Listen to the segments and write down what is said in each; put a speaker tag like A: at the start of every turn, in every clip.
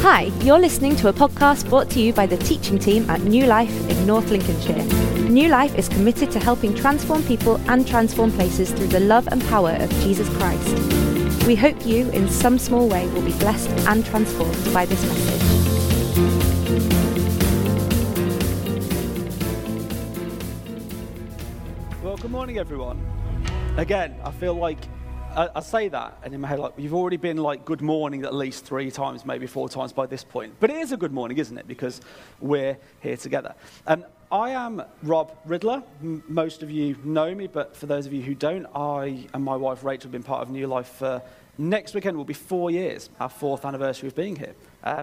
A: Hi, you're listening to a podcast brought to you by the teaching team at New Life in North Lincolnshire. New Life is committed to helping transform people and transform places through the love and power of Jesus Christ. We hope you, in some small way, will be blessed and transformed by this message.
B: Well, good morning, everyone. Again, I feel like I say that, and in my head, like, you've already been like good morning at least 3 times, maybe 4 times by this point. But it is a good morning, isn't it? Because we're here together. I am Rob Riddler. Most of you know me, but for those of you who don't, I and my wife Rachel have been part of New Life for next weekend will be 4 years, our 4th anniversary of being here.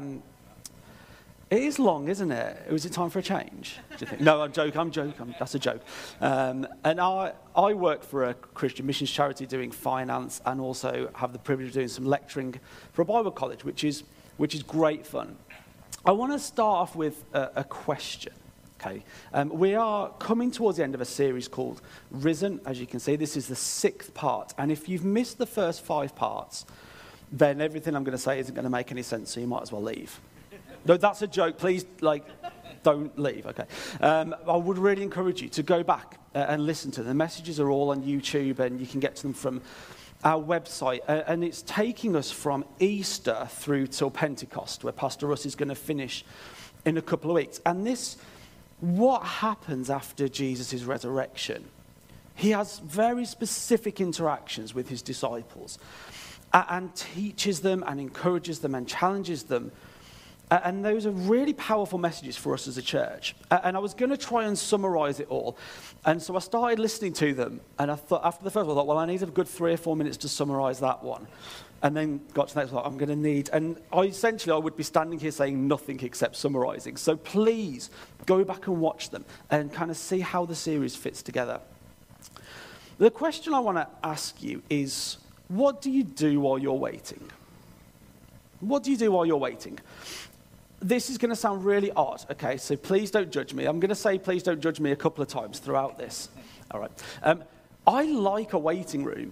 B: It is long, isn't it? Was it time for a change, do you think? No, I'm joking. That's a joke. And I work for a Christian missions charity doing finance and also have the privilege of doing some lecturing for a Bible college, which is great fun. I want to start off with a question, okay? We are coming towards the end of a series called Risen. As you can see, this is the 6th part. And if you've missed the first 5 parts, then everything I'm going to say isn't going to make any sense, so you might as well leave. No, that's a joke. Please, don't leave, okay? I would really encourage you to go back and listen to them. The messages are all on YouTube, and you can get to them from our website. And it's taking us from Easter through till Pentecost, where Pastor Russ is going to finish in a couple of weeks. And what happens after Jesus' resurrection? He has very specific interactions with his disciples and teaches them and encourages them and challenges them. And those are really powerful messages for us as a church. And I was going to try and summarize it all. And so I started listening to them. And I thought, after the first one, I thought, well, I need a good 3 or 4 minutes to summarize that one. And then got to the next one, I'm going to need, and I would be standing here saying nothing except summarizing. So please go back and watch them and kind of see how the series fits together. The question I want to ask you is, what do you do while you're waiting? What do you do while you're waiting? This is going to sound really odd, okay? So please don't judge me. I'm going to say please don't judge me a couple of times throughout this. All right. I like a waiting room.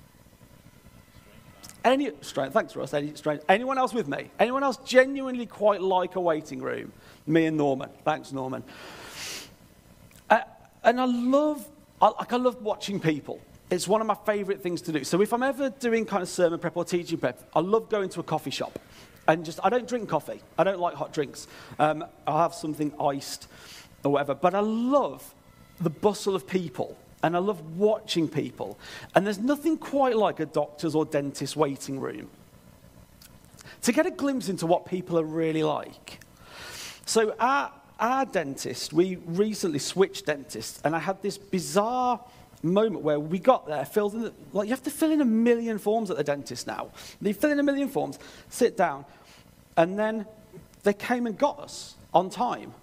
B: Thanks, Ross. Anyone else with me? Anyone else genuinely quite like a waiting room? Me and Norman. Thanks, Norman. And I love watching people. It's one of my favourite things to do. So if I'm ever doing kind of sermon prep or teaching prep, I love going to a coffee shop. And I don't drink coffee. I don't like hot drinks. I'll have something iced or whatever. But I love the bustle of people. And I love watching people. And there's nothing quite like a doctor's or dentist's waiting room to get a glimpse into what people are really like. So our dentist, we recently switched dentists. And I had this bizarre moment where we got there, filled in, you have to fill in 1 million forms at the dentist now. They fill in 1 million forms, sit down, and then they came and got us on time.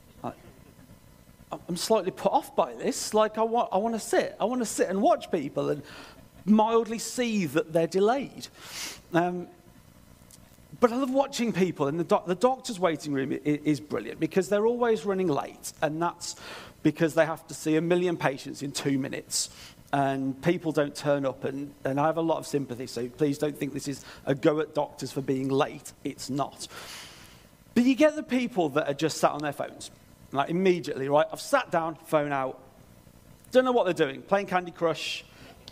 B: I'm slightly put off by this. I want to sit. I want to sit and watch people and mildly see that they're delayed. But I love watching people, and the doctor's waiting room is brilliant because they're always running late, and that's because they have to see 1 million patients in 2 minutes, and people don't turn up, and I have a lot of sympathy, so please don't think this is a go at doctors for being late. It's not. But you get the people that are just sat on their phones, immediately, right? I've sat down, phone out, don't know what they're doing, playing Candy Crush,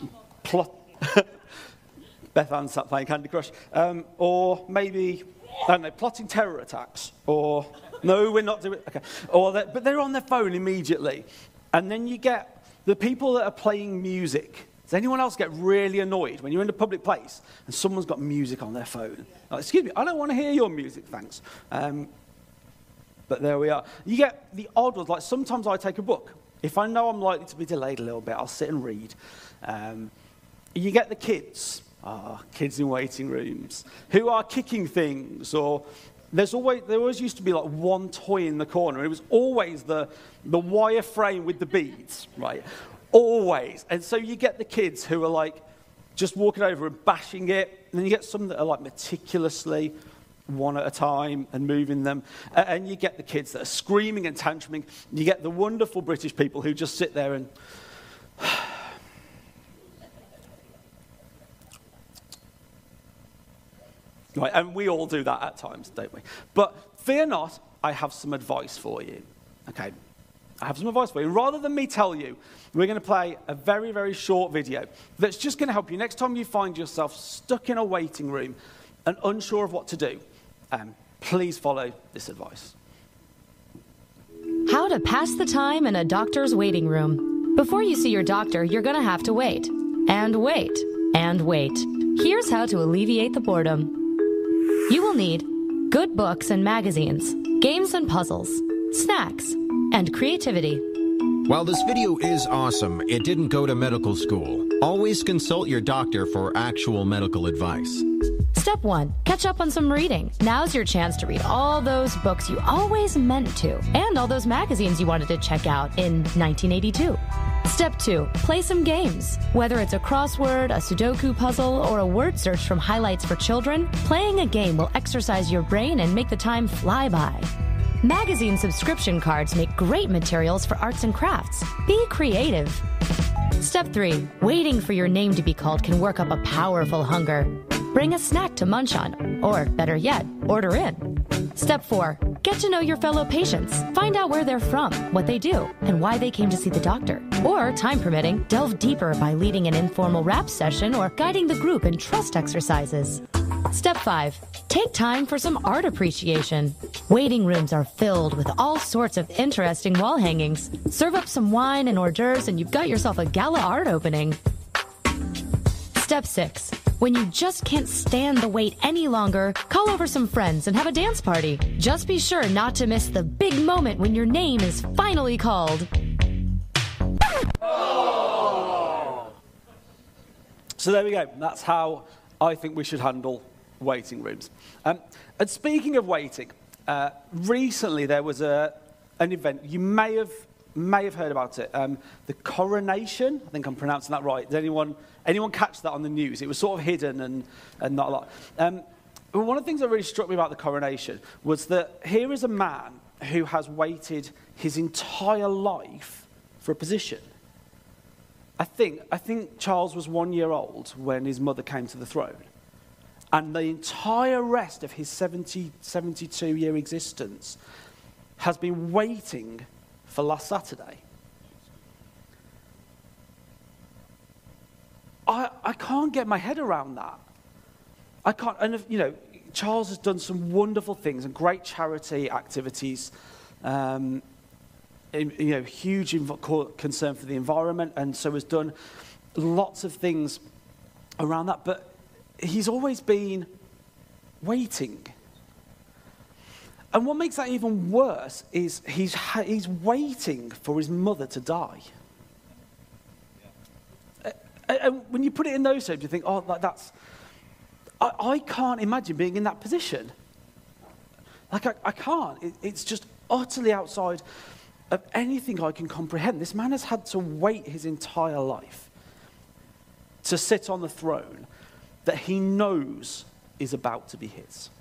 B: Beth Ann sat playing Candy Crush, or maybe, I don't know, plotting terror attacks, or no, we're not doing it. Okay. But they're on their phone immediately. And then you get the people that are playing music. Does anyone else get really annoyed when you're in a public place and someone's got music on their phone? Excuse me, I don't want to hear your music, thanks. But there we are. You get the odd ones, sometimes I take a book. If I know I'm likely to be delayed a little bit, I'll sit and read. You get the kids. Kids in waiting rooms who are kicking things, or there always used to be one toy in the corner. It was always the wire frame with the beads, right? Always. And so you get the kids who are just walking over and bashing it, and then you get some that are meticulously one at a time and moving them, and you get the kids that are screaming and tantruming. You get the wonderful British people who just sit there and Right, and we all do that at times, don't we? But fear not, I have some advice for you. Okay, I have some advice for you. Rather than me tell you, we're going to play a very, very short video that's just going to help you next time you find yourself stuck in a waiting room and unsure of what to do. Please follow this advice.
C: How to pass the time in a doctor's waiting room. Before you see your doctor, you're going to have to wait. And wait. And wait. Here's how to alleviate the boredom. You will need good books and magazines, games and puzzles, snacks, and creativity.
D: While this video is awesome, it didn't go to medical school. Always consult your doctor for actual medical advice.
C: Step 1. Catch up on some reading. Now's your chance to read all those books you always meant to, and all those magazines you wanted to check out in 1982. Step 2. Play some games. Whether it's a crossword, a Sudoku puzzle, or a word search from Highlights for Children, playing a game will exercise your brain and make the time fly by. Magazine subscription cards make great materials for arts and crafts. Be creative. Step 3. Waiting for your name to be called can work up a powerful hunger. Bring a snack to munch on, or better yet, order in. Step 4. Get to know your fellow patients. Find out where they're from, what they do, and why they came to see the doctor. Or, time permitting, delve deeper by leading an informal rap session or guiding the group in trust exercises. Step 5. Take time for some art appreciation. Waiting rooms are filled with all sorts of interesting wall hangings. Serve up some wine and hors d'oeuvres and you've got yourself a gala art opening. Step 6. When you just can't stand the wait any longer, call over some friends and have a dance party. Just be sure not to miss the big moment when your name is finally called.
B: So there we go. That's how I think we should handle waiting rooms. And speaking of waiting, recently there was an event. You may have heard about it. The coronation. I think I'm pronouncing that right. Did anyone catch that on the news? It was sort of hidden and not a lot. But one of the things that really struck me about the coronation was that here is a man who has waited his entire life for a position. I think Charles was 1 year old when his mother came to the throne. And the entire rest of his 72-year existence has been waiting for last Saturday. I can't get my head around that. I can't, and Charles has done some wonderful things and great charity activities, huge concern for the environment, and so has done lots of things around that, but he's always been waiting. And what makes that even worse is he's waiting for his mother to die. And when you put it in those terms, you think, I can't imagine being in that position. Like, I can't. It's just utterly outside of anything I can comprehend. This man has had to wait his entire life to sit on the throne that he knows is about to be his.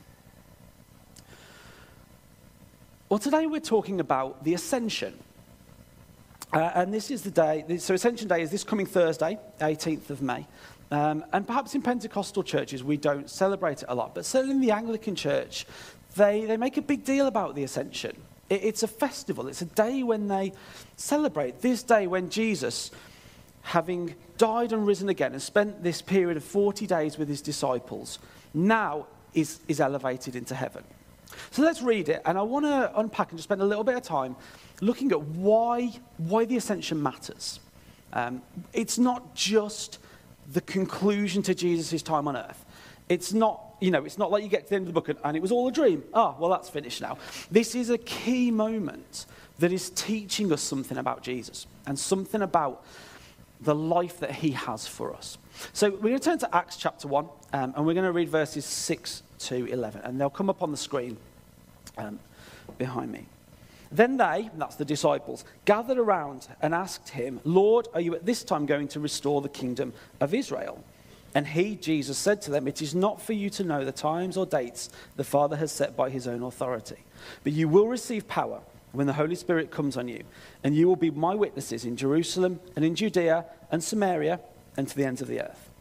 B: Well, today we're talking about the Ascension. And this is the day, so Ascension Day is this coming Thursday, 18th of May. And perhaps in Pentecostal churches we don't celebrate it a lot, but certainly in the Anglican Church, they make a big deal about the Ascension. It's a festival, it's a day when they celebrate this day when Jesus, having died and risen again and spent this period of 40 days with his disciples, now is elevated into heaven. So let's read it, and I want to unpack and just spend a little bit of time looking at why the Ascension matters. It's not just the conclusion to Jesus' time on earth. It's not like you get to the end of the book and it was all a dream. Well, that's finished now. This is a key moment that is teaching us something about Jesus and something about the life that he has for us. So we're going to turn to Acts chapter 1, and we're going to read verses 6 to 11, and they'll come up on the screen behind me. Then they, that's the disciples, gathered around and asked him, Lord, are you at this time going to restore the kingdom of Israel? And he, Jesus, said to them, it is not for you to know the times or dates the Father has set by his own authority, but you will receive power when the Holy Spirit comes on you, and you will be my witnesses in Jerusalem and in Judea and Samaria and to the ends of the earth.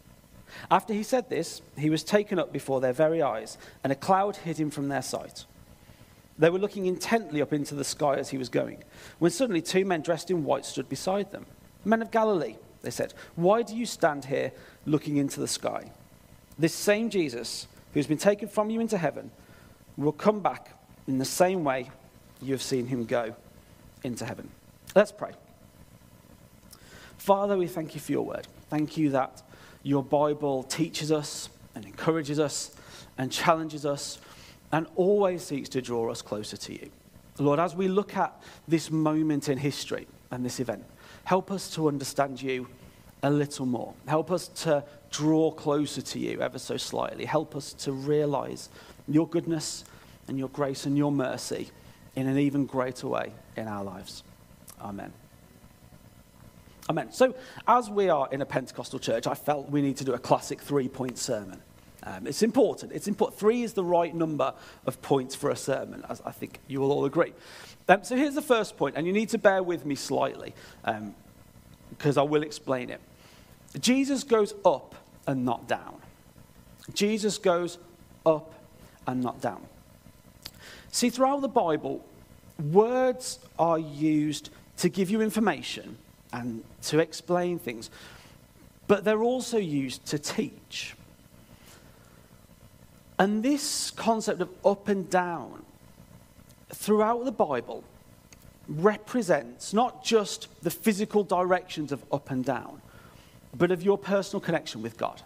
B: After he said this, he was taken up before their very eyes, and a cloud hid him from their sight. They were looking intently up into the sky as he was going, when suddenly 2 men dressed in white stood beside them. "Men of Galilee," they said, "why do you stand here looking into the sky? This same Jesus, who has been taken from you into heaven, will come back in the same way you have seen him go into heaven." Let's pray. Father, we thank you for your word. Thank you that your Bible teaches us and encourages us and challenges us and always seeks to draw us closer to you. Lord, as we look at this moment in history and this event, help us to understand you a little more. Help us to draw closer to you ever so slightly. Help us to realize your goodness and your grace and your mercy in an even greater way in our lives. Amen. Amen. So, as we are in a Pentecostal church, I felt we need to do a classic 3-point sermon. It's important. 3 is the right number of points for a sermon, as I think you will all agree. So here's the first point, and you need to bear with me slightly, because I will explain it. Jesus goes up and not down. Jesus goes up and not down. See, throughout the Bible, words are used to give you information and to explain things, but they're also used to teach. And this concept of up and down throughout the Bible represents not just the physical directions of up and down, but of your personal connection with God.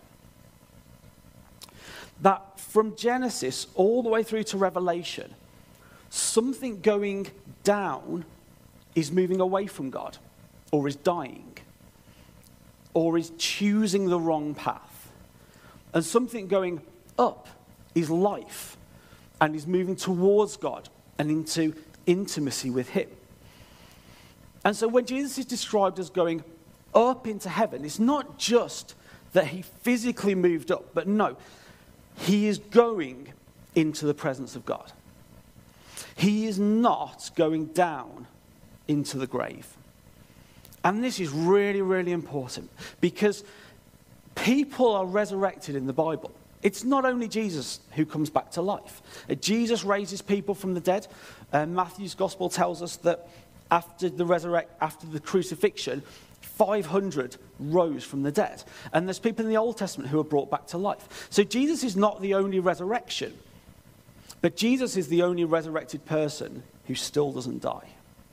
B: That from Genesis all the way through to Revelation, something going down is moving away from God, or is dying, or is choosing the wrong path. And something going up is life, and is moving towards God and into intimacy with him. And so when Jesus is described as going up into heaven, it's not just that he physically moved up, but no, he is going into the presence of God. He is not going down into the grave. And this is really, really important, because people are resurrected in the Bible. It's not only Jesus who comes back to life. Jesus raises people from the dead. Matthew's gospel tells us that after the crucifixion, 500 rose from the dead. And there's people in the Old Testament who are brought back to life. So Jesus is not the only resurrection, but Jesus is the only resurrected person who still doesn't die.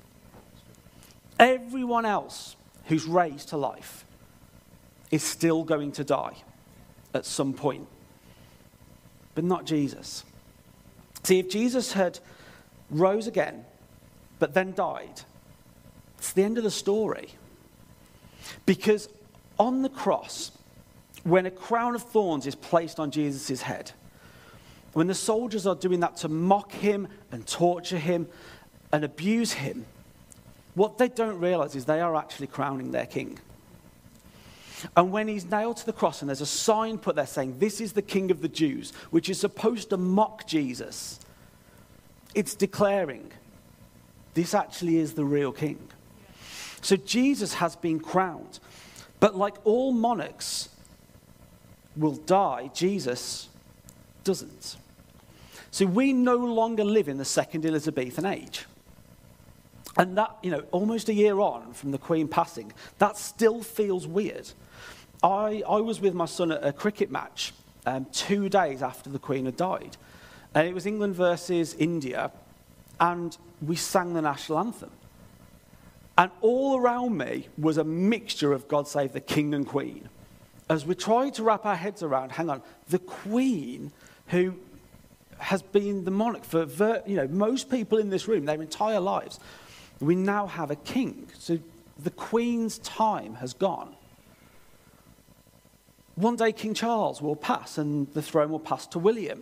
B: Everyone else who's raised to life is still going to die at some point, but not Jesus. See, if Jesus had rose again, but then died, it's the end of the story. Because on the cross, when a crown of thorns is placed on Jesus' head, when the soldiers are doing that to mock him and torture him and abuse him, what they don't realize is they are actually crowning their king. And when he's nailed to the cross and there's a sign put there saying, "This is the King of the Jews," which is supposed to mock Jesus, it's declaring, this actually is the real king. So Jesus has been crowned. But like all monarchs will die, Jesus doesn't. So we no longer live in the second Elizabethan age. And that, almost a year on from the Queen passing, that still feels weird. I was with my son at a cricket match 2 days after the Queen had died. And it was England versus India, and we sang the national anthem. And all around me was a mixture of God Save the King and Queen. As we tried to wrap our heads around, hang on, the Queen, who has been the monarch for, most people in this room, their entire lives, we now have a king. So the Queen's time has gone. One day King Charles will pass and the throne will pass to William.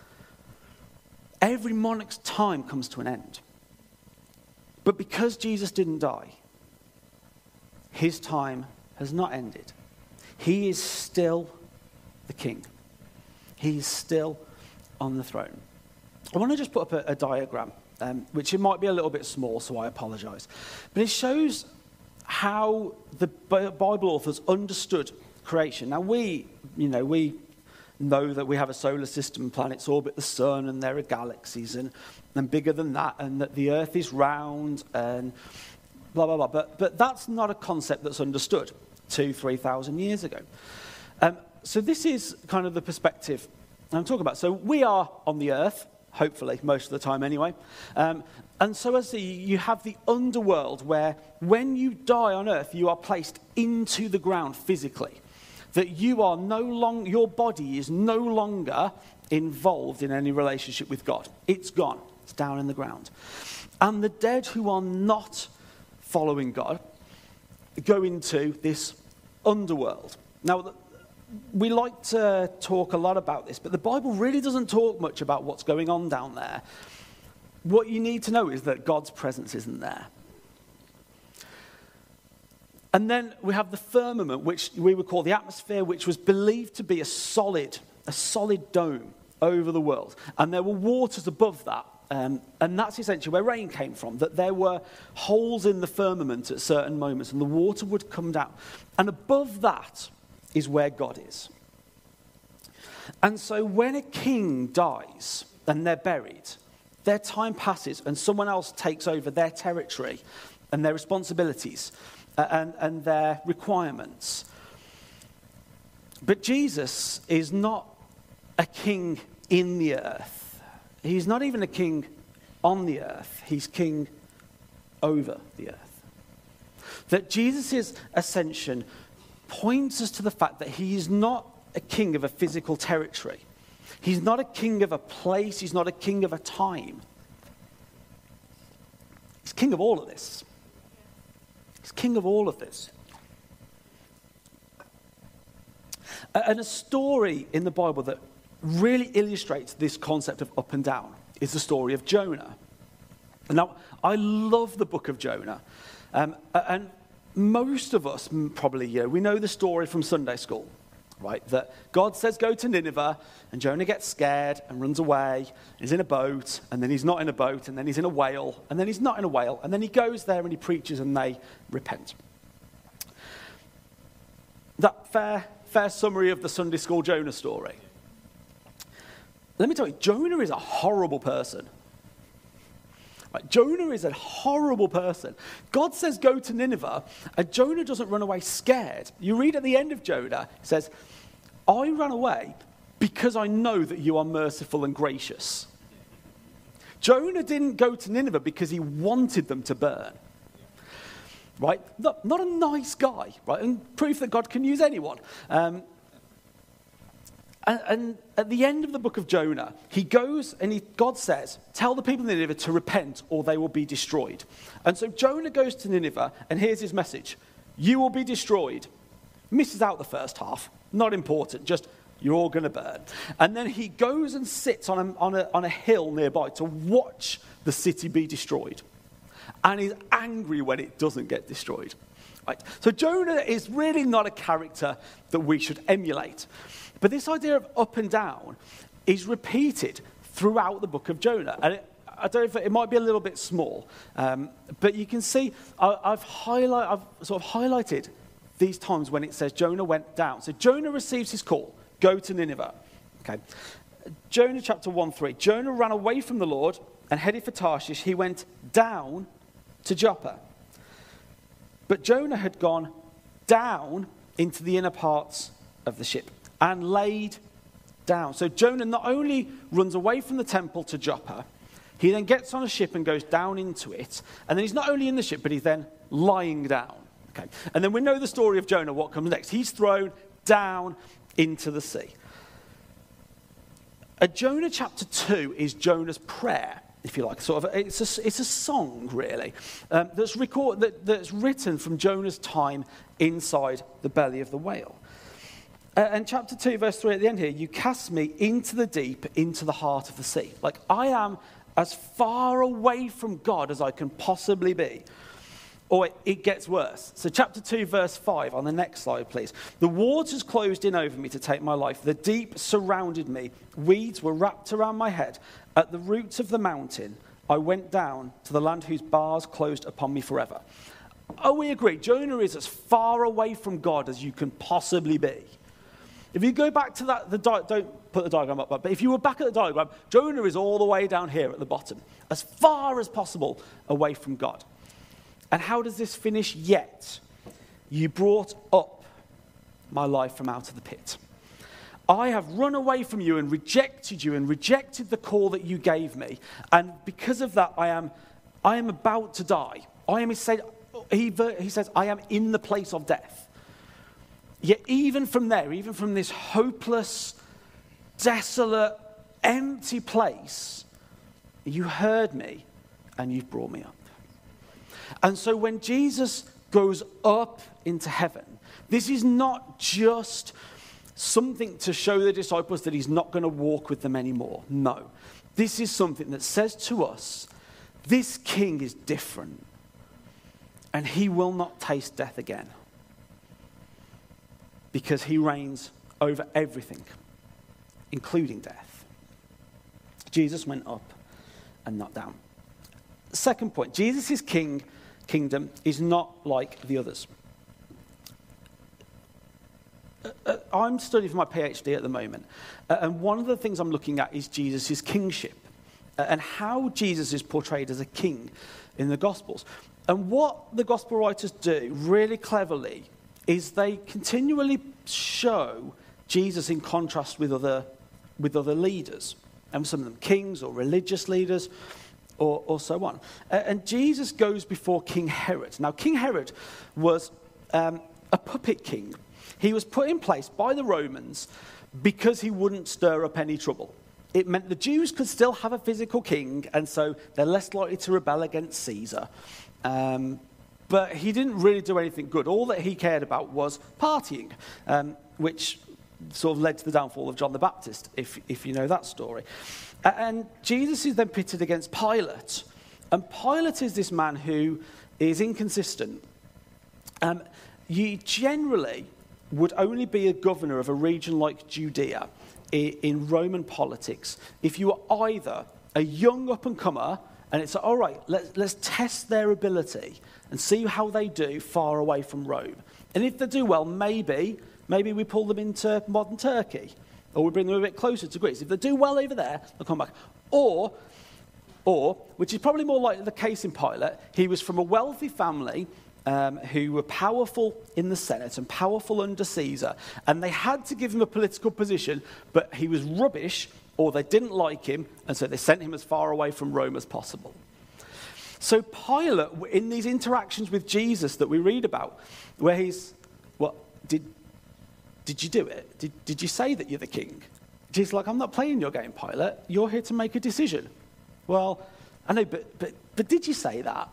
B: Every monarch's time comes to an end. But because Jesus didn't die, his time has not ended. He is still the king. He is still on the throne. I want to just put up a diagram, which it might be a little bit small, so I apologize. But it shows how the Bible authors understood creation. Now we know that we have a solar system, planets orbit the sun, and there are galaxies and bigger than that, and that the earth is round and blah, blah, blah. But that's not a concept that's understood 2,000-3,000 years ago. So this is kind of the perspective I'm talking about. So we are on the earth, hopefully, most of the time anyway. And so as you have the underworld where when you die on earth, you are placed into the ground physically. That you are your body is no longer involved in any relationship with God. It's gone. It's down in the ground. And the dead who are not following God go into this underworld. Now, we like to talk a lot about this, but the Bible really doesn't talk much about what's going on down there. What you need to know is that God's presence isn't there. And then we have the firmament, which we would call the atmosphere, which was believed to be a solid dome over the world. And there were waters above that. And that's essentially where rain came from, that there were holes in the firmament at certain moments, and the water would come down. And above that is where God is. And so when a king dies and they're buried, their time passes and someone else takes over their territory and their responsibilities and their requirements. But Jesus is not a king in the earth. He's not even a king on the earth. He's king over the earth. That Jesus' ascension points us to the fact that he is not a king of a physical territory. He's not a king of a place. He's not a king of a time. He's king of all of this. He's king of all of this. And a story in the Bible that really illustrates this concept of up and down is the story of Jonah. Now, I love the book of Jonah. And most of us probably, we know the story from Sunday school, right? That God says go to Nineveh, and Jonah gets scared and runs away. He's in a boat, and then he's not in a boat, and then he's in a whale, and then he's not in a whale, and then he goes there and he preaches and they repent. That fair summary of the Sunday school Jonah story. Let me tell you, Jonah is a horrible person. Right, Jonah is a horrible person. God says go to Nineveh, and Jonah doesn't run away scared. You read at the end of Jonah, it says, I ran away because I know that you are merciful and gracious. Jonah didn't go to Nineveh because he wanted them to burn. Right? Not a nice guy, right? And proof that God can use anyone. And at the end of the book of Jonah, he goes and God says, tell the people of Nineveh to repent or they will be destroyed. And so Jonah goes to Nineveh and here's his message. You will be destroyed. Misses out the first half. Not important. Just you're all going to burn. And then he goes and sits on a hill nearby to watch the city be destroyed. And he's angry when it doesn't get destroyed. Right? So Jonah is really not a character that we should emulate. But this idea of up and down is repeated throughout the book of Jonah. And I don't know if it might be a little bit small, but you can see I've sort of highlighted these times when it says Jonah went down. So Jonah receives his call, go to Nineveh. Okay. Jonah chapter 1:3. Jonah ran away from the Lord and headed for Tarshish. He went down to Joppa. But Jonah had gone down into the inner parts of the ship and laid down. So Jonah not only runs away from the temple to Joppa, he then gets on a ship and goes down into it. And then he's not only in the ship, but he's then lying down. Okay. And then we know the story of Jonah, what comes next. He's thrown down into the sea. Jonah chapter 2 is Jonah's prayer, if you like. Sort of, it's a song, really, that's written from Jonah's time inside the belly of the whale. And chapter 2, verse 3 at the end here, you cast me into the deep, into the heart of the sea. Like, I am as far away from God as I can possibly be. Or it gets worse. So chapter 2, verse 5, on the next slide, please. The waters closed in over me to take my life. The deep surrounded me. Weeds were wrapped around my head. At the roots of the mountain, I went down to the land whose bars closed upon me forever. Oh, we agree. Jonah is as far away from God as you can possibly be. If you go back to that, don't put the diagram up, but if you were back at the diagram, Jonah is all the way down here at the bottom, as far as possible away from God. And how does this finish? Yet you brought up my life from out of the pit. I have run away from you and rejected the call that you gave me. And because of that, I am about to die. He says, I am in the place of death. Yet even from there, even from this hopeless, desolate, empty place, you heard me and you've brought me up. And so when Jesus goes up into heaven, this is not just something to show the disciples that he's not going to walk with them anymore. No. This is something that says to us, this king is different and he will not taste death again, because he reigns over everything, including death. Jesus went up and not down. Second point, Jesus' kingdom is not like the others. I'm studying for my PhD at the moment, and one of the things I'm looking at is Jesus' kingship and how Jesus is portrayed as a king in the Gospels. And what the Gospel writers do really cleverly is they continually show Jesus in contrast with other leaders, and some of them kings or religious leaders or so on. And Jesus goes before King Herod. Now, King Herod was a puppet king. He was put in place by the Romans because he wouldn't stir up any trouble. It meant the Jews could still have a physical king, and so they're less likely to rebel against Caesar. But he didn't really do anything good. All that he cared about was partying, which sort of led to the downfall of John the Baptist, if you know that story. And Jesus is then pitted against Pilate. And Pilate is this man who is inconsistent. You generally would only be a governor of a region like Judea in Roman politics if you were either a young up-and-comer, and it's all right, let's test their ability and see how they do far away from Rome. And if they do well, maybe we pull them into modern Turkey, or we bring them a bit closer to Greece. If they do well over there, they'll come back. Or, which is probably more likely the case in Pilate, he was from a wealthy family who were powerful in the Senate and powerful under Caesar, and they had to give him a political position, but he was rubbish, or they didn't like him, and so they sent him as far away from Rome as possible. So Pilate, in these interactions with Jesus that we read about, where he's, well, did you do it? Did you say that you're the king? Jesus is like, I'm not playing your game, Pilate. You're here to make a decision. Well, I know, but did you say that?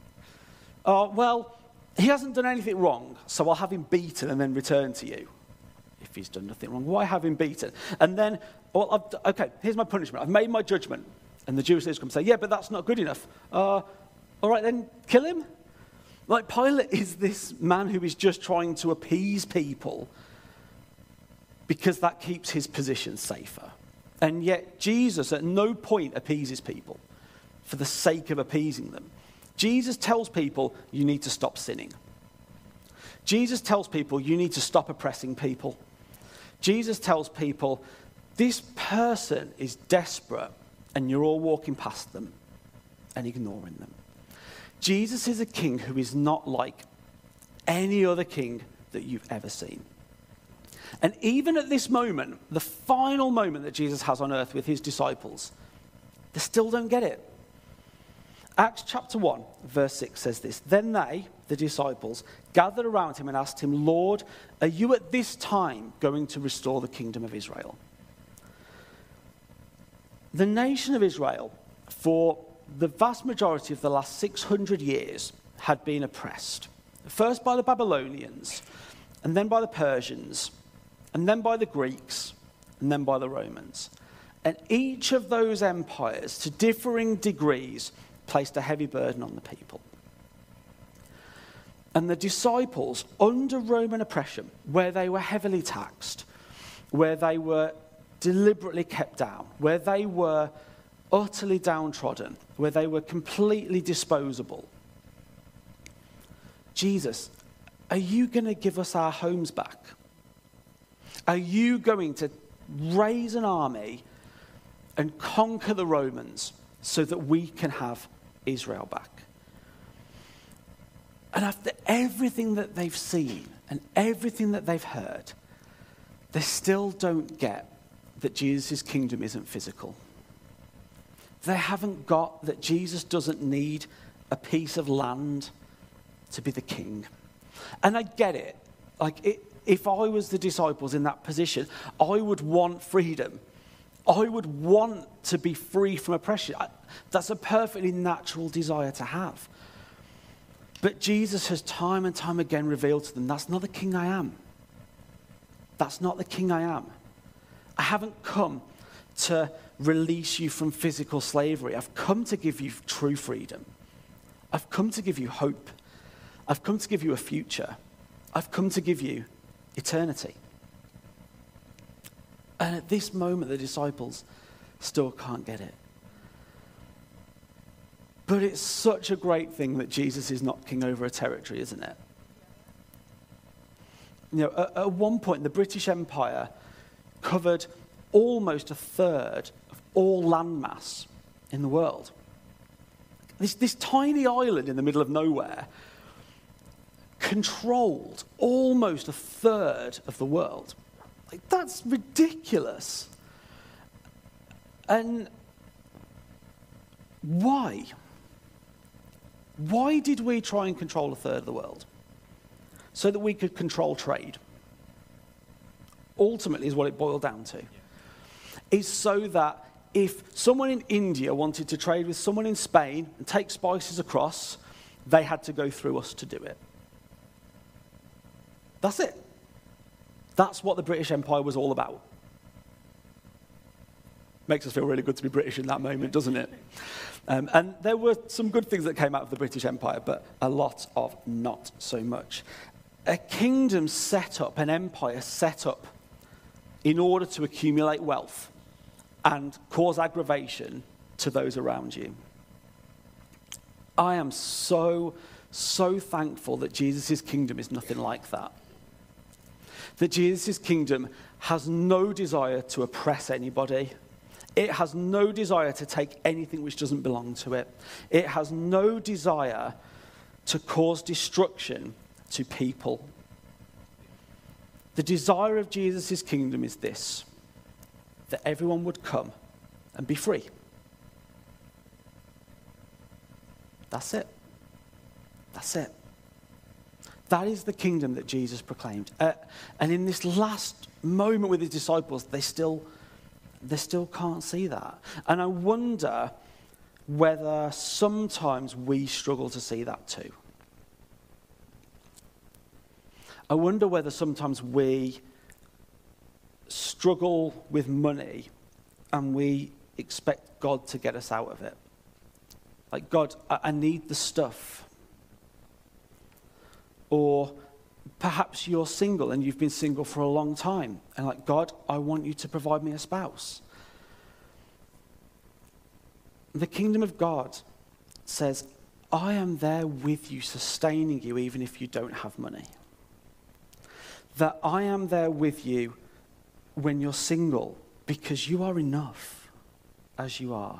B: Well, he hasn't done anything wrong, so I'll have him beaten and then return to you. If he's done nothing wrong, why have him beaten? And then, okay, here's my punishment. I've made my judgment. And the Jewish leaders come and say, yeah, but that's not good enough. All right, then kill him? Like, Pilate is this man who is just trying to appease people because that keeps his position safer. And yet Jesus at no point appeases people for the sake of appeasing them. Jesus tells people you need to stop sinning. Jesus tells people you need to stop oppressing people. Jesus tells people this person is desperate and you're all walking past them and ignoring them. Jesus is a king who is not like any other king that you've ever seen. And even at this moment, the final moment that Jesus has on earth with his disciples, they still don't get it. Acts chapter 1, verse 6 says this. Then they, the disciples, gathered around him and asked him, Lord, are you at this time going to restore the kingdom of Israel? The nation of Israel, for the vast majority of the last 600 years, had been oppressed. First by the Babylonians, and then by the Persians, and then by the Greeks, and then by the Romans. And each of those empires, to differing degrees, placed a heavy burden on the people. And the disciples, under Roman oppression, where they were heavily taxed, where they were deliberately kept down, where they were utterly downtrodden, where they were completely disposable, Jesus, are you going to give us our homes back? Are you going to raise an army and conquer the Romans so that we can have Israel back? And after everything that they've seen and everything that they've heard, they still don't get that Jesus' kingdom isn't physical. They haven't got that Jesus doesn't need a piece of land to be the king. And I get it. If I was the disciples in that position, I would want freedom. I would want to be free from oppression. That's a perfectly natural desire to have. But Jesus has time and time again revealed to them, that's not the king I am. That's not the king I am. I haven't come to release you from physical slavery. I've come to give you true freedom. I've come to give you hope. I've come to give you a future. I've come to give you eternity. And at this moment, the disciples still can't get it. But it's such a great thing that Jesus is not king over a territory, isn't it? You know, at one point, the British Empire covered almost a third of all landmass in the world. This tiny island in the middle of nowhere controlled almost a third of the world. Like, that's ridiculous. And why? Why did we try and control a third of the world? So that we could control trade. Ultimately is what it boiled down to. Is so that if someone in India wanted to trade with someone in Spain and take spices across, they had to go through us to do it. That's it. That's what the British Empire was all about. Makes us feel really good to be British in that moment, doesn't it? And there were some good things that came out of the British Empire, but a lot of not so much. A kingdom set up, an empire set up in order to accumulate wealth and cause aggravation to those around you. I am so thankful that Jesus' kingdom is nothing like that. That Jesus' kingdom has no desire to oppress anybody. It has no desire to take anything which doesn't belong to it. It has no desire to cause destruction to people. The desire of Jesus' kingdom is this, that everyone would come and be free. That's it. That's it. That is the kingdom that Jesus proclaimed. And in this last moment with his disciples, they still can't see that. And I wonder whether sometimes we struggle to see that too. I wonder whether sometimes we struggle with money and we expect God to get us out of it. Like, God, I need the stuff. Or perhaps you're single and you've been single for a long time. And like, God, I want you to provide me a spouse. The kingdom of God says, I am there with you, sustaining you even if you don't have money. That I am there with you when you're single because you are enough as you are.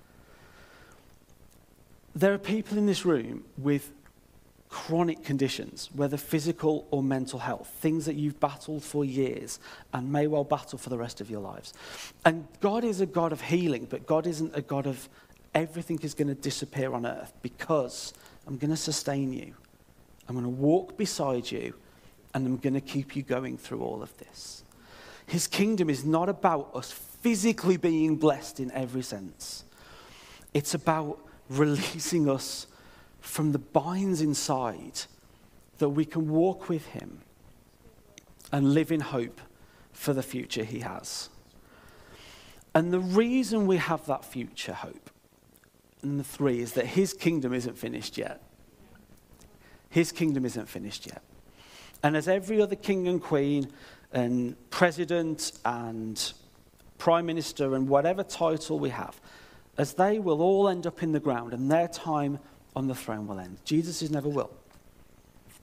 B: There are people in this room with chronic conditions, whether physical or mental health, things that you've battled for years and may well battle for the rest of your lives. And God is a God of healing, but God isn't a God of everything is going to disappear on earth, because I'm going to sustain you. I'm going to walk beside you, and I'm going to keep you going through all of this. His kingdom is not about us physically being blessed in every sense. It's about releasing us from the binds inside, that we can walk with him and live in hope for the future he has. And the reason we have that future hope, and the three, is that his kingdom isn't finished yet. His kingdom isn't finished yet. And as every other king and queen and president and prime minister and whatever title we have, as they will all end up in the ground and their time on the throne will end. Jesus' never will.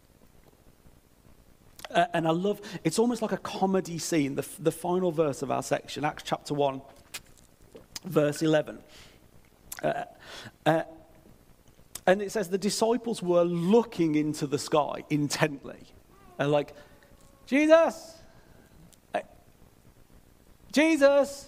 B: And I love, it's almost like a comedy scene, the final verse of our section, Acts chapter 1, verse 11. And it says, the disciples were looking into the sky intently. And like, Jesus! Jesus!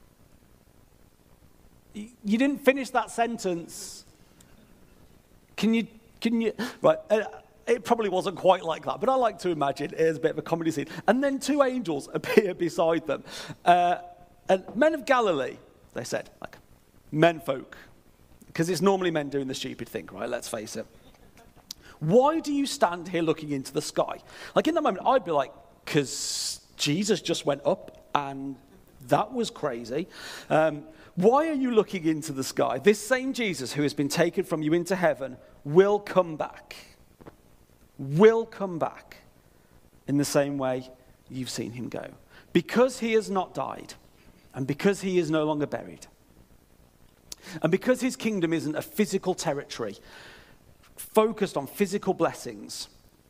B: You didn't finish that sentence. Can you, right, it probably wasn't quite like that, but I like to imagine it as a bit of a comedy scene. And then two angels appear beside them. And men of Galilee, they said, like, menfolk, because it's normally men doing the stupid thing, right? Let's face it. Why do you stand here looking into the sky? Like, in that moment, I'd be like, because Jesus just went up, and that was crazy. Why are you looking into the sky? This same Jesus who has been taken from you into heaven will come back. Will come back in the same way you've seen him go. Because he has not died, and because he is no longer buried, and because his kingdom isn't a physical territory focused on physical blessings,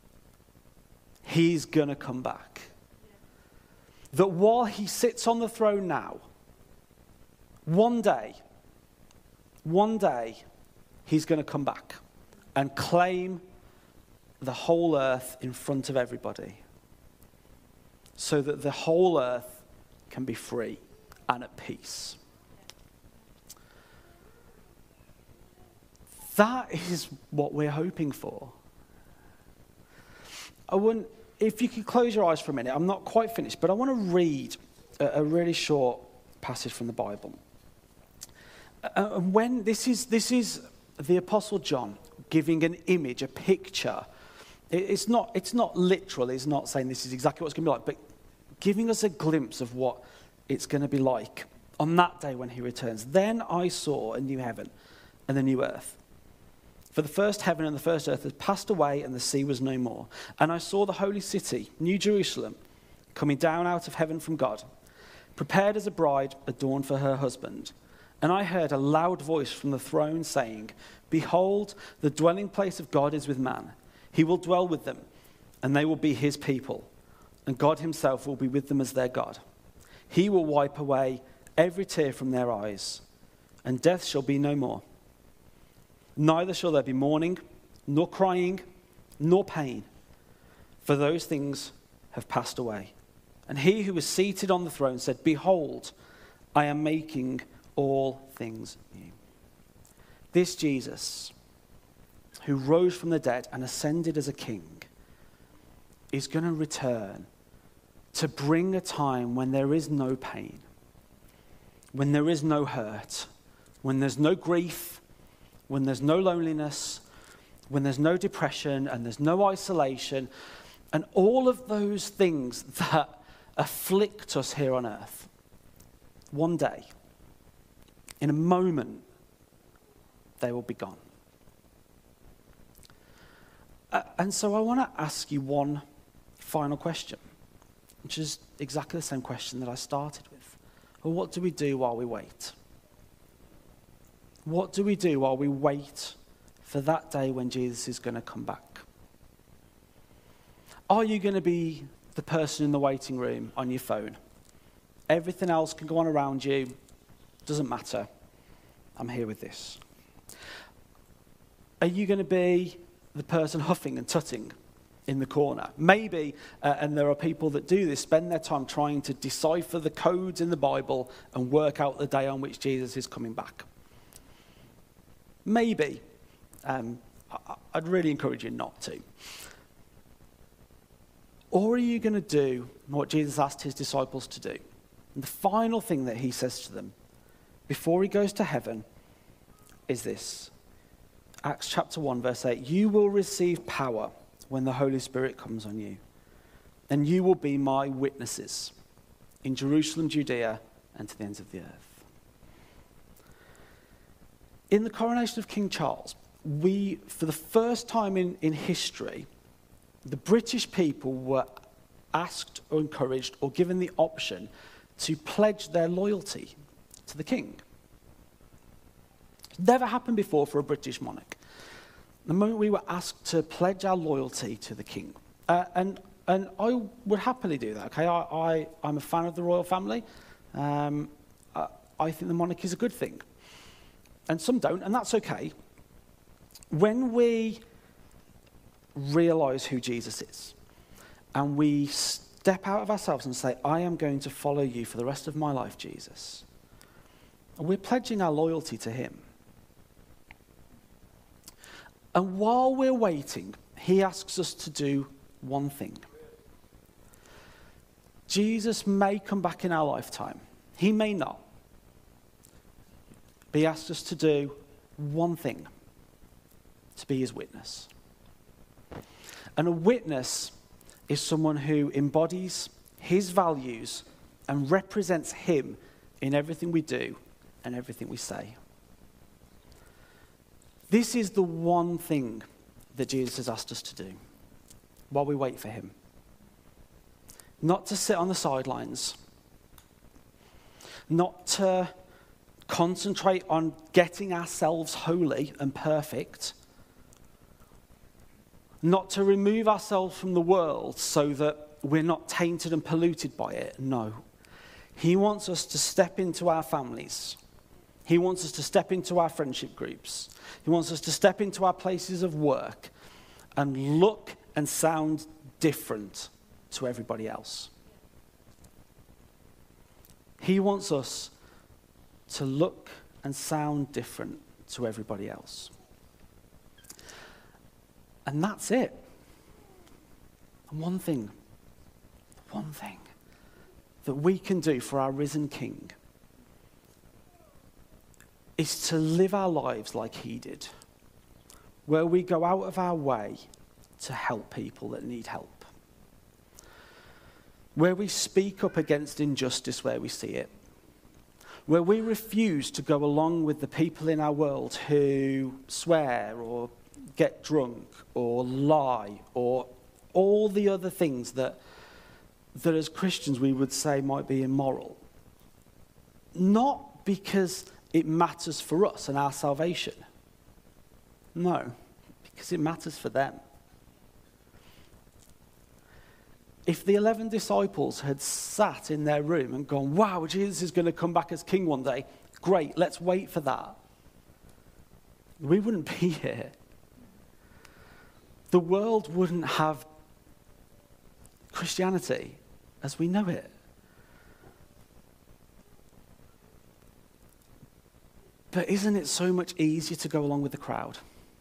B: he's going to come back. That while he sits on the throne now, one day, he's going to come back and claim the whole earth in front of everybody so that the whole earth can be free and at peace. That is what we're hoping for. If you could close your eyes for a minute, I'm not quite finished, but I want to read a really short passage from the Bible. When this is the Apostle John giving an image, a picture. It's not literal. It's not saying this is exactly what it's going to be like, but giving us a glimpse of what it's going to be like on that day when he returns. Then I saw a new heaven and a new earth. For the first heaven and the first earth had passed away, and the sea was no more. And I saw the holy city, New Jerusalem, coming down out of heaven from God, prepared as a bride adorned for her husband. And I heard a loud voice from the throne saying, behold, the dwelling place of God is with man. He will dwell with them, and they will be his people. And God himself will be with them as their God. He will wipe away every tear from their eyes, and death shall be no more. Neither shall there be mourning, nor crying, nor pain, for those things have passed away. And he who was seated on the throne said, behold, I am making all things new. This Jesus, who rose from the dead and ascended as a king, is going to return to bring a time when there is no pain, when there is no hurt, when there's no grief, when there's no loneliness, when there's no depression and there's no isolation, and all of those things that afflict us here on earth. One day, in a moment, they will be gone. And so I want to ask you one final question, which is exactly the same question that I started with. Well, what do we do while we wait? What do we do while we wait for that day when Jesus is going to come back? Are you going to be the person in the waiting room on your phone? Everything else can go on around you. Doesn't matter. I'm here with this. Are you going to be the person huffing and tutting in the corner? Maybe, and there are people that do this, spend their time trying to decipher the codes in the Bible and work out the day on which Jesus is coming back. Maybe. I'd really encourage you not to. Or are you going to do what Jesus asked his disciples to do? And the final thing that he says to them before he goes to heaven is this. Acts chapter 1, verse 8. You will receive power when the Holy Spirit comes on you, and you will be my witnesses in Jerusalem, Judea, and to the ends of the earth. In the coronation of King Charles, for the first time in history, the British people were asked or encouraged or given the option to pledge their loyalty to the king. It's never happened before for a British monarch. The moment we were asked to pledge our loyalty to the king. And And I would happily do that, okay? I'm a fan of the royal family. I think the monarchy is a good thing. And some don't, and that's okay. When we realise who Jesus is, and we step out of ourselves and say, I am going to follow you for the rest of my life, Jesus, we're pledging our loyalty to him. And while we're waiting, he asks us to do one thing. Jesus may come back in our lifetime. He may not. But he asks us to do one thing, to be his witness. And a witness is someone who embodies his values and represents him in everything we do and everything we say. This is the one thing that Jesus has asked us to do while we wait for him. Not to sit on the sidelines, not to concentrate on getting ourselves holy and perfect, not to remove ourselves from the world so that we're not tainted and polluted by it. No. He wants us to step into our families. He wants us to step into our friendship groups. He wants us to step into our places of work and look and sound different to everybody else. He wants us to look and sound different to everybody else. And that's it. And one thing that we can do for our risen King is to live our lives like he did, where we go out of our way to help people that need help, where we speak up against injustice where we see it, where we refuse to go along with the people in our world who swear or get drunk or lie or all the other things that as Christians we would say might be immoral. Not because it matters for us and our salvation. No, because it matters for them. If the 11 disciples had sat in their room and gone, wow, Jesus is going to come back as king one day, great, let's wait for that, we wouldn't be here. The world wouldn't have Christianity as we know it. But isn't it so much easier to go along with the crowd?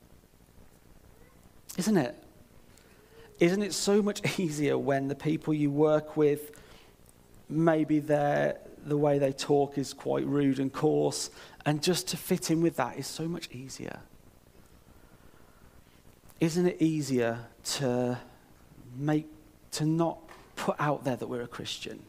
B: Isn't it? Isn't it so much easier when the people you work with, maybe the way they talk is quite rude and coarse, and just to fit in with that is so much easier? Isn't it easier to not put out there that we're a Christian?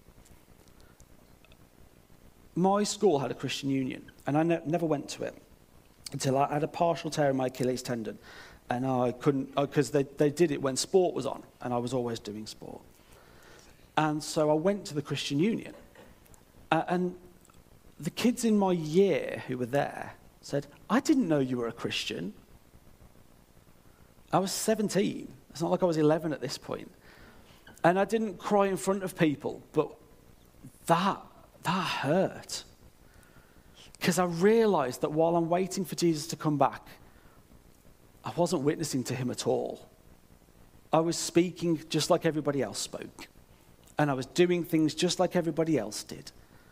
B: My school had a Christian union, and I never went to it until I had a partial tear in my Achilles tendon. And I couldn't, because they did it when sport was on, and I was always doing sport. And so I went to the Christian Union. And the kids in my year who were there said, I didn't know you were a Christian. I was 17. It's not like I was 11 at this point. And I didn't cry in front of people, but that hurt. Because I realized that while I'm waiting for Jesus to come back, I wasn't witnessing to him at all. I was speaking just like everybody else spoke. And I was doing things just like everybody else did.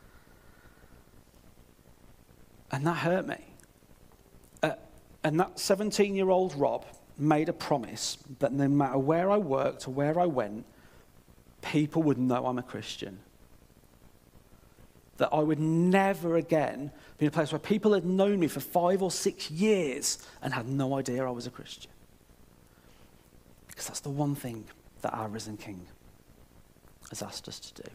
B: And that hurt me. And that 17-year-old Rob made a promise that no matter where I worked or where I went, people would know I'm a Christian. That I would never again be in a place where people had known me for 5 or 6 years and had no idea I was a Christian. Because that's the one thing that our risen King has asked us to do.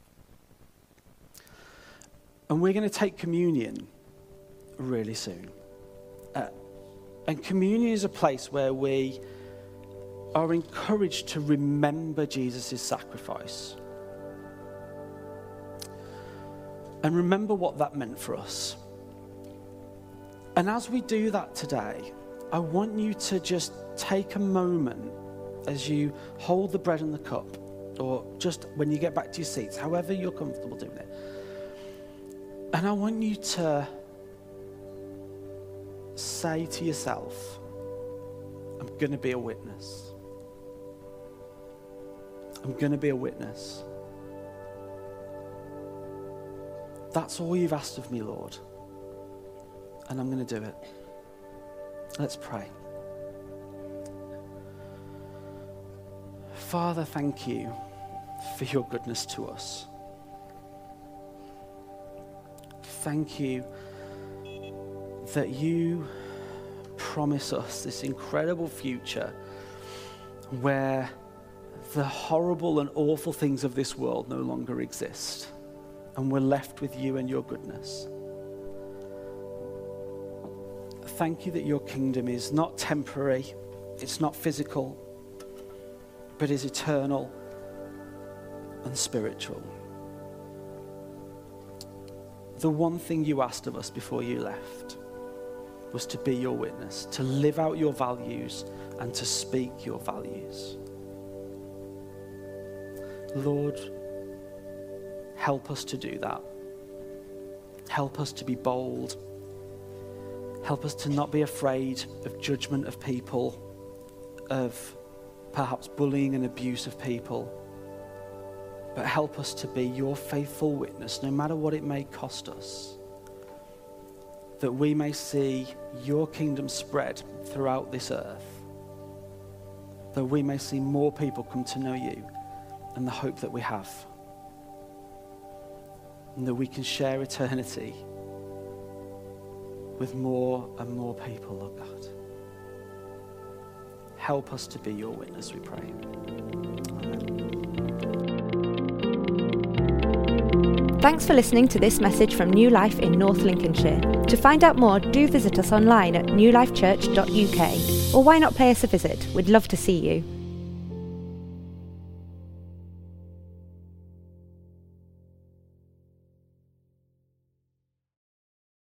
B: And we're going to take communion really soon. And communion is a place where we are encouraged to remember Jesus' sacrifice. And remember what that meant for us. And as we do that today, I want you to just take a moment as you hold the bread and the cup, or just when you get back to your seats, however you're comfortable doing it. And I want you to say to yourself, I'm going to be a witness. I'm going to be a witness. That's all you've asked of me, Lord. And I'm going to do it. Let's pray. Father, thank you for your goodness to us. Thank you that you promise us this incredible future where the horrible and awful things of this world no longer exist, and we're left with you and your goodness. Thank you that your kingdom is not temporary, it's not physical, but is eternal and spiritual. The one thing you asked of us before you left was to be your witness, to live out your values and to speak your values. Lord, help us to do that. Help us to be bold. Help us to not be afraid of judgment of people, of perhaps bullying and abuse of people. But help us to be your faithful witness, no matter what it may cost us, that we may see your kingdom spread throughout this earth, that we may see more people come to know you and the hope that we have, and that we can share eternity with more and more people, Lord God. Help us to be your witness, we pray. Amen.
A: Thanks for listening to this message from New Life in North Lincolnshire. To find out more, do visit us online at newlifechurch.uk. Or why not pay us a visit? We'd love to see you.